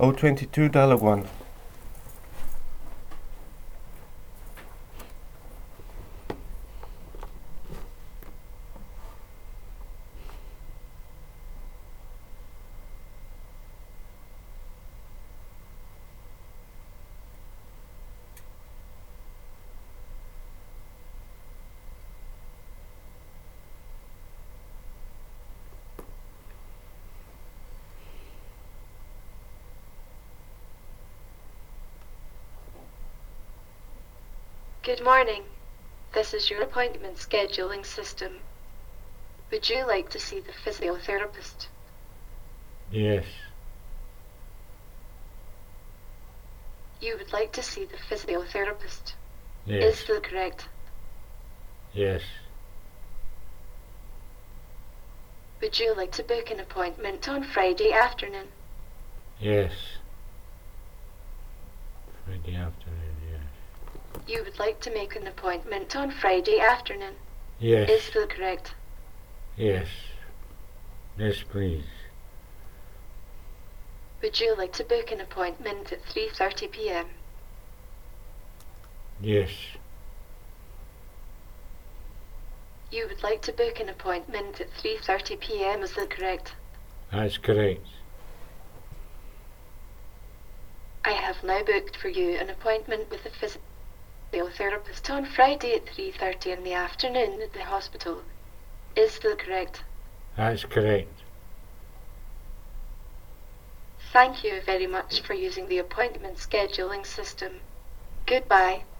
022 Delawan. Good morning. This is your appointment scheduling system. Would you like to see the physiotherapist? Yes. You would like to see the physiotherapist? Yes. Is that correct? Yes. Would you like to book an appointment on Friday afternoon? Yes. Friday afternoon, yes. You would like to make an appointment on Friday afternoon? Yes. Is that correct? Yes. Yes, please. Would you like to book an appointment at 3:30 p.m.? Yes. You would like to book an appointment at 3:30 p.m., is that correct? That's correct. I have now booked for you an appointment with a physiotherapist on Friday at 3:30 in the afternoon at the hospital. Is that correct? That's correct. Thank you very much for using the appointment scheduling system. Goodbye.